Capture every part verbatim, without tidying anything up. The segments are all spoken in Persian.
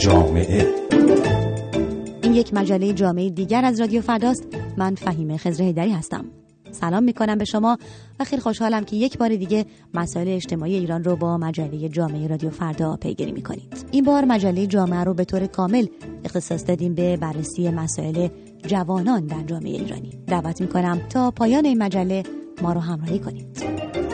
جامعه. این یک مجله جامعه دیگر از رادیو فرداست. من فهیمه خضرهیدری هستم. سلام میکنم به شما و خیلی خوشحالم که یک بار دیگه مسائل اجتماعی ایران رو با مجله جامعه رادیو فردا پیگیری میکنید. این بار مجله جامعه رو به طور کامل اختصاص دادیم به بررسی مسائل جوانان در جامعه ایرانی. دعوت میکنم تا پایان این مجله ما رو همراهی کنید.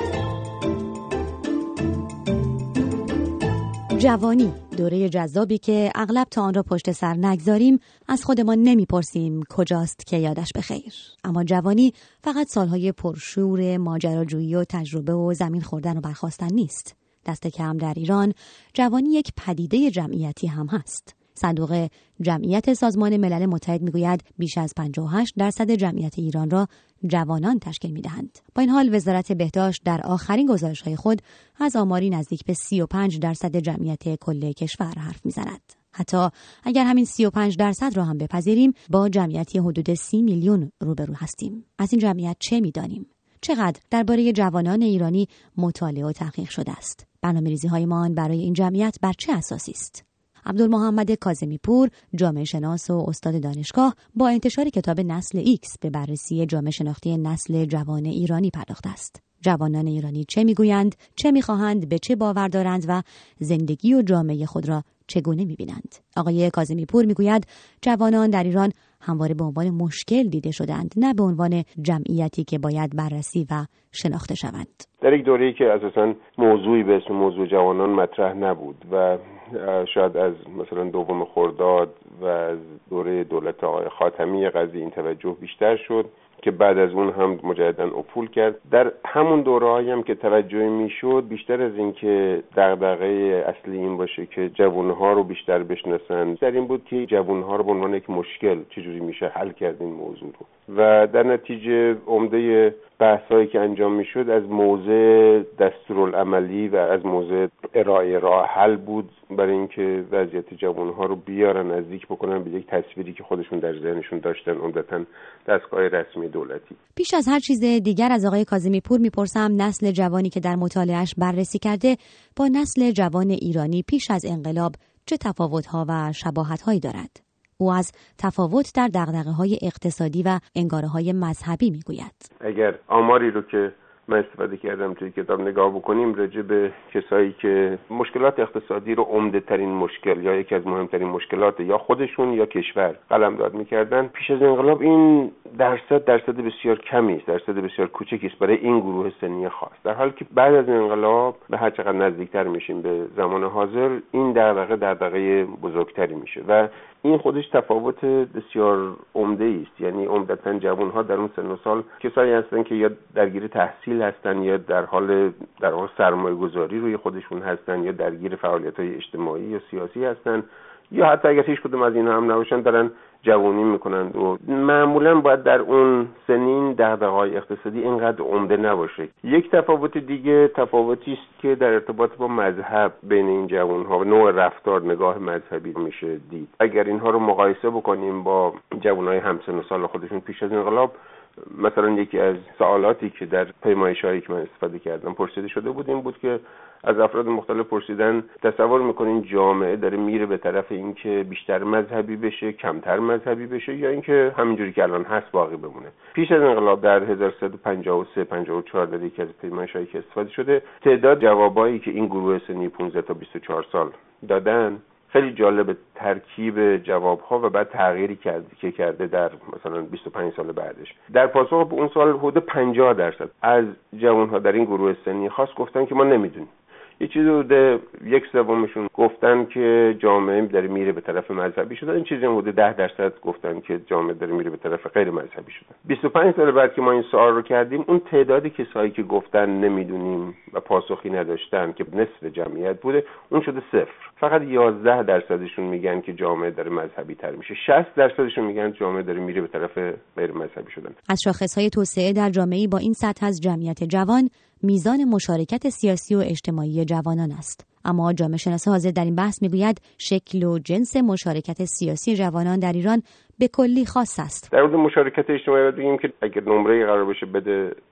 جوانی، دوره جذابی که اغلب تا آن را پشت سر نگذاریم، از خودمان نمیپرسیم کجاست که یادش بخیر. اما جوانی فقط سالهای پرشور ماجراجویی و تجربه و زمین خوردن و برخاستن نیست. دست کم در ایران جوانی یک پدیده جمعیتی هم هست. صندوق جمعیت سازمان ملل متحد میگوید بیش از پنجاه و هشت درصد جمعیت ایران را جوانان تشکیل میدهند. با این حال وزارت بهداشت در آخرین گزارش‌های خود از آماری نزدیک به سی و پنج درصد جمعیت کل کشور حرف میزند. حتی اگر همین سی و پنج درصد را هم بپذیریم، با جمعیتی حدود سی میلیون روبرو هستیم. از این جمعیت چه میدانیم؟ چقدر درباره جوانان ایرانی مطالعه و تحقیق شده است؟ برنامه‌ریزی‌هایمان برای این جمعیت بر چه اساسی است؟ عبدالمحمد کاظمی پور، جامعه شناس و استاد دانشگاه، با انتشار کتاب نسل ایکس به بررسی جامعه شناختی نسل جوان ایرانی پرداخته است. جوانان ایرانی چه میگویند، چه میخواهند، به چه باور دارند و زندگی و جامعه خود را چگونه میبینند؟ آقای کاظمی پور میگوید جوانان در ایران همواره به عنوان مشکل دیده شدند، نه به عنوان جمعیتی که باید بررسی و شناخته شوند. در یک دوره‌ای که اساساً موضوعی به اسم موضوع جوانان مطرح نبود و شاید از مثلا دوم خرداد و از دوره دولت آقای خاتمی قضیه این توجه بیشتر شد که بعد از اون هم مجددا افول کرد. در همون دوره‌ای هم که توجه میشد، بیشتر از این که دغدغه اصلی این باشه که جوانها رو بیشتر بشناسن، در این بود که جوانها رو به عنوان یک مشکل چجوری میشه حل کرد این موضوع رو. و در نتیجه عمده بحثایی که انجام میشد از موضع دستورالعملی و از موضع ارائه راه حل بود برای اینکه وضعیت جوانها رو بیارن نزدیک بکنن به یک تصویری که خودشون در ذهنشون داشتن، عمدتاً دستگاه رسمی دولتی. پیش از هر چیز دیگر از آقای کاظمی پور میپرسم نسل جوانی که در مطالعهش بررسی کرده با نسل جوان ایرانی پیش از انقلاب چه تفاوت‌ها و شباهت‌هایی دارد؟ او از تفاوت در دغدغه‌های اقتصادی و انگاره‌های مذهبی میگوید. اگر آماری رو که من استفاده کردم توی کتاب نگاه بکنیم راجع به کسایی که مشکلات اقتصادی رو عمده ترین مشکل یا یکی از مهمترین مشکلات یا خودشون یا کشور قلمداد می‌کردن، پیش از انقلاب این درصد درصد بسیار کمی است، درصد بسیار کوچکی است برای این گروه سنی خاص، در حالی که بعد از انقلاب به هر چقدر نزدیکتر میشیم به زمان حاضر این دغدغه دغدغه بزرگتری میشه و این خودش تفاوت بسیار عمده است. یعنی عمدتاً جوان‌ها در اون سن و سال کسایی هستن که یا درگیر تحصیل هستن یا در حال در حال سرمایه‌گذاری روی خودشون هستن یا درگیر فعالیت‌های اجتماعی یا سیاسی هستن یا حتی اگر هیچ کدوم از اینها هم نباشن دارن جوانی میکنند و معمولا باید در اون سنین دغدغه‌های اقتصادی اینقدر عمده نباشه. یک تفاوت دیگه تفاوتی است که در ارتباط با مذهب بین این جوان‌ها و نوع رفتار نگاه مذهبی میشه دید. اگر اینها رو مقایسه بکنیم با جوانای همسن و سال خودشون پیش از انقلاب، مثلا یکی از سوالاتی که در پیمایش‌هایی که من استفاده کردم پرسیده شده بود این بود که از افراد مختلف پرسیدن تصور میکنین جامعه داره میره به طرف اینکه بیشتر مذهبی بشه، کمتر مذهبی بشه یا اینکه همینجوری که الان هست باقی بمونه؟ پیش از انقلاب در هزار و سیصد و پنجاه و سه پنجاه و چهار در یکی از پیمایش‌هایی که استفاده شده تعداد جوابایی که این گروه سنی پانزده تا بیست و چهار سال دادن خیلی جالب، ترکیب جواب‌ها و بعد تغییری کرد که کرده در مثلا بیست و پنج سال بعدش. در پاسخ به اون سوال حدود پنجاه درصد از جوان‌ها در این گروه سنی خاص گفتن که ما نمیدونیم. یه چیزی حدود یک سومشون گفتن که جامعه داره میره به طرف مذهبی شدن، این چیزی حدود ده درصد گفتن که جامعه داره میره به طرف غیر مذهبی شدن. بیست و پنج سال بعد که ما این سوال رو کردیم، اون تعدادی کسایی که گفتن نمیدونیم و پاسخی نداشتن که نصف جمعیت بوده، اون شده صفر. فقط یازده درصدشون میگن که جامعه داره مذهبی تر میشه، شصت درصدشون میگن جامعه داره میره به طرف غیر مذهبی شدن. از شاخص‌های توسعه در جامعه با این سطح از جمعیت جوان میزان مشارکت سیاسی و اجتماعی جوانان است. اما جامعه شناس حاضر در این بحث میگوید شکل و جنس مشارکت سیاسی جوانان در ایران به کلی خاص است. در مورد مشارکت اجتماعی باید بگیم که اگر نمره‌ای قرار بشه بده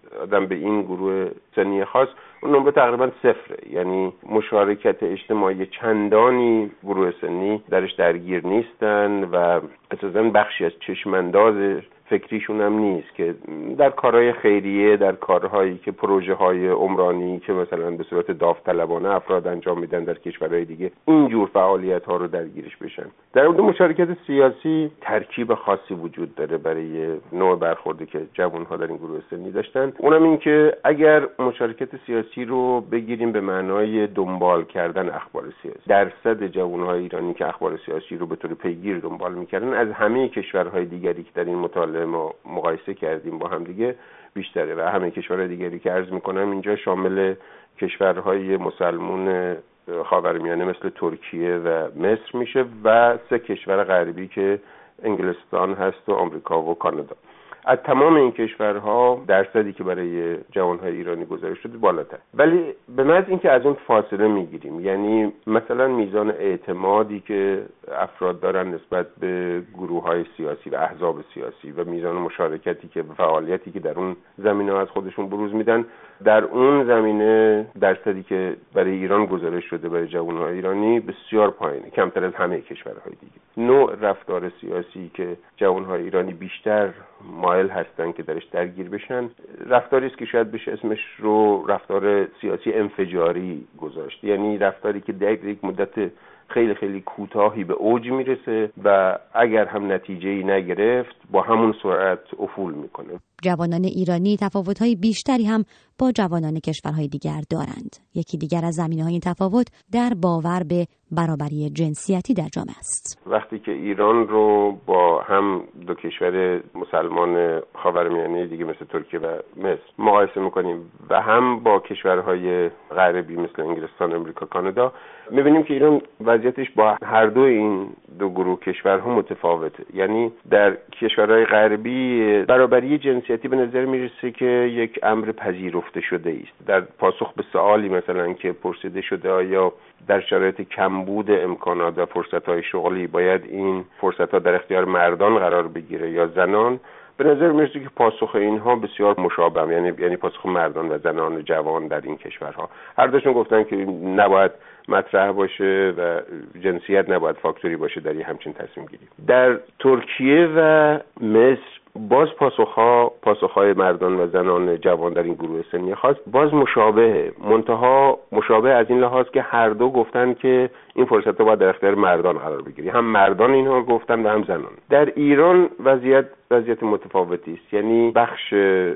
آدم به این گروه سنی خاص، اون نمره تقریبا صفره. یعنی مشارکت اجتماعی چندانی گروه سنی درش درگیر نیستن و اساساً بخشی از چشمانداز فکریشون هم نیست که در کارهای خیریه، در کارهایی که پروژه های عمرانی که مثلا به صورت داوطلبانه افراد انجام میدن در کشورهای دیگه اینجور فعالیت ها رو درگیرش بشن. در مورد مشارکت سیاسی ترکیب خاصی وجود داره برای نوع برخوردی که جوان‌ها در این گروه سنی داشتن. اونم این که اگر مشارکت سیاسی رو بگیریم به معنای دنبال کردن اخبار سیاسی، درصد جوان‌های ایرانی که اخبار سیاسی رو به طور پیگیر دنبال می‌کردن از همه کشورهای دیگری که در این مطالعه ما مقایسه کردیم با هم دیگه بیشتره و همه کشورهای دیگری که عرض می‌کنم اینجا شامل کشورهای مسلمان خاورمیانه مثل ترکیه و مصر میشه و سه کشور غربی که انگلستان هست و آمریکا و کانادا. از تمام این کشورها درصدی که برای جوانهای ایرانی گزارش شده بالاتر، ولی به محض اینکه از اون فاصله میگیریم، یعنی مثلا میزان اعتمادی که افراد دارن نسبت به گروه‌های سیاسی و احزاب سیاسی و میزان مشارکتی که به فعالیتی که در اون زمینه از خودشون بروز میدن، در اون زمینه درصدی که برای ایران گزارش شده برای جوانهای ایرانی بسیار پایینه، کمتر از همه کشورهای دیگه. نوع رفتار سیاسی که جوانهای ایرانی بیشتر مایل هستن که درش درگیر بشن، رفتاری است که شاید بشه اسمش رو رفتار سیاسی انفجاری گذاشت، یعنی رفتاری که در یک مدت خیلی خیلی کوتاهی به اوج میرسه و اگر هم نتیجه‌ای نگرفت با همون سرعت افول میکنه. جوانان ایرانی تفاوت‌های بیشتری هم با جوانان کشورهای دیگر دارند. یکی دیگر از زمینه‌های این تفاوت در باور به برابری جنسیتی در جامعه است. وقتی که ایران رو با هم دو کشور مسلمان خاورمیانه دیگه مثل ترکیه و مصر مقایسه میکنیم و هم با کشورهای غربی مثل انگلستان، آمریکا، کانادا، میبینیم که ایران وضعیتش با هر دو این دو گروه کشورها متفاوته. یعنی در کشورهای غربی برابری جنسیتی به نظر میرسه که یک امر پذیرفته شده است. در پاسخ به سوالی مثلا که پرسیده شده آیا در شرایط کمبود امکانات و فرصت‌های شغلی باید این فرصت‌ها در اختیار مردان قرار بگیره یا زنان، به نظر میرسه که پاسخ اینها بسیار مشابه، یعنی یعنی پاسخ مردان و زنان جوان در این کشورها. هر دوشون گفتن که نباید مطرح باشه و جنسیت نباید فاکتوری باشه در این همچین تصمیم گیری. در ترکیه و مصر باز پاسخها پاسخهای مردان و زنان جوان در این گروه سنی خاص باز مشابهه، منتها مشابه از این لحاظ که هر دو گفتن که این فرصت رو باید در اختیار مردان قرار بگیری، هم مردان اینها گفتن و هم زنان. در ایران وضعیت وضعیت متفاوتی است، یعنی بخش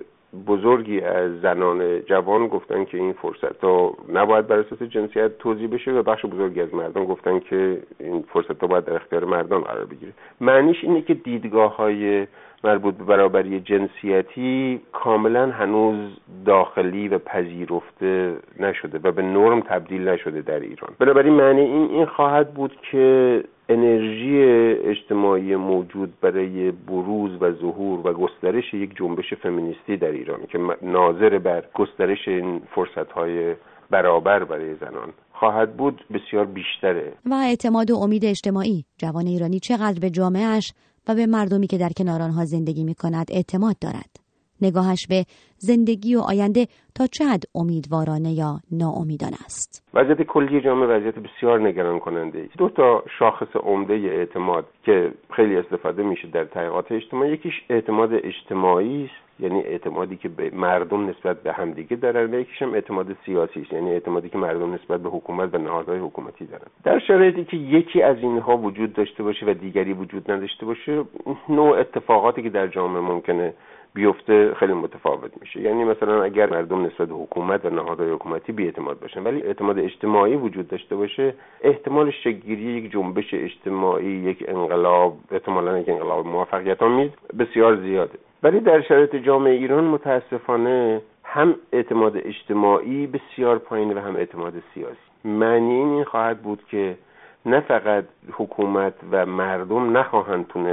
بزرگی از زنان جوان گفتن که این فرصت ها نباید بر اساس جنسیت توزیع بشه و بخش بزرگی از مردان گفتن که این فرصت ها باید در اختیار مردان قرار بگیره. معنیش اینه که دیدگاه های مربوط به برابری جنسیتی کاملا هنوز داخلی و پذیرفته نشده و به نرم تبدیل نشده در ایران. بنابراین معنی این این خواهد بود که انرژی اجتماعی موجود برای بروز و ظهور و گسترش یک جنبش فمینیستی در ایران که ناظر بر گسترش این فرصت‌های برابر برای زنان خواهد بود بسیار بیشتره. و اعتماد و امید اجتماعی، جوان ایرانی چقدر به جامعهش و به مردمی که در کنار آنها زندگی می‌کند اعتماد دارد؟ نگاهش به زندگی و آینده تا چه حد امیدوارانه یا ناامیدانه است؟ وضعیت کلی جامعه وضعیت بسیار نگران کننده است. دو تا شاخص عمده اعتماد که خیلی استفاده میشه در تحقیقات اجتماعی، یکیش اعتماد اجتماعی است، یعنی اعتمادی که به مردم نسبت به همدیگه دارن، و یکیش هم اعتماد سیاسی است، یعنی اعتمادی که مردم نسبت به حکومت و نهادهای حکومتی دارن. در شرایطی که یکی از اینها وجود داشته باشه و دیگری وجود نداشته باشه، نوع اتفاقاتی که در جامعه ممکنه بیفته خیلی متفاوت میشه. یعنی مثلا اگر مردم نسبت به حکومت و نهادهای حکومتی بی‌اعتماد باشن ولی اعتماد اجتماعی وجود داشته باشه، احتمال شکل‌گیری یک جنبش اجتماعی، یک انقلاب، احتمالاً یک انقلاب موفقیت‌آمیز بسیار زیاده. ولی در شرایط جامعه ایران متاسفانه هم اعتماد اجتماعی بسیار پایین و هم اعتماد سیاسی. معنی این, این خواهد بود که نه فقط حکومت و مردم نخواهند تونست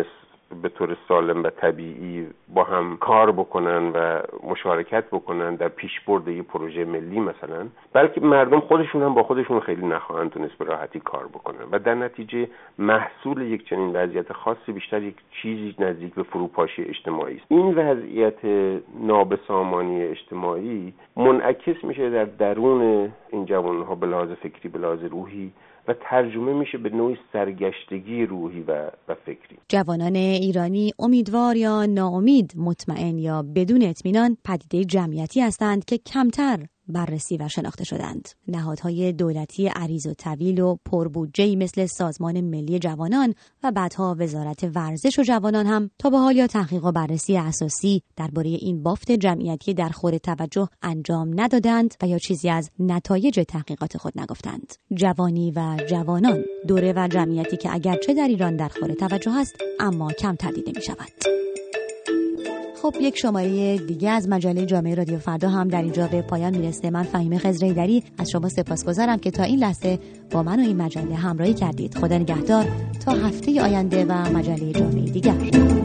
به طور سالم و طبیعی با هم کار بکنن و مشارکت بکنن در پیشبرد یک پروژه ملی مثلا، بلکه مردم خودشون هم با خودشون خیلی نخواهند تونست به راحتی کار بکنن و در نتیجه محصول یک چنین وضعیت خاصی بیشتر یک چیزی نزدیک به فروپاشی اجتماعی است. این وضعیت نابسامانی اجتماعی منعکس میشه در درون این جوانها به لحاظ فکری، به لحاظ روحی و ترجمه میشه به نوعی سرگشتگی روحی و, و فکری. جوانان ایرانی امیدوار یا ناامید، مطمئن یا بدون اطمینان، پدیده جمعیتی هستند که کمتر بررسی و شناخته شدند. نهادهای دولتی عریض و طویل و پربودجه‌ای مثل سازمان ملی جوانان و بعدها وزارت ورزش و جوانان هم تا به حال یا تحقیق و بررسی اساسی درباره این بافت جمعیتی در خور توجه انجام ندادند و یا چیزی از نتایج تحقیقات خود نگفتند. جوانی و جوانان، دوره و جمعیتی که اگرچه در ایران در خور توجه است اما کم دیده می شود. خب یک شماره دیگه از مجله جامعه رادیو فردا هم در اینجا به پایان میرسه. من فهیمه خضرایدری از شما سپاسگزارم که تا این لحظه با من و این مجله همراهی کردید. خدا نگهدار تا هفته آینده و مجله جامعه دیگر.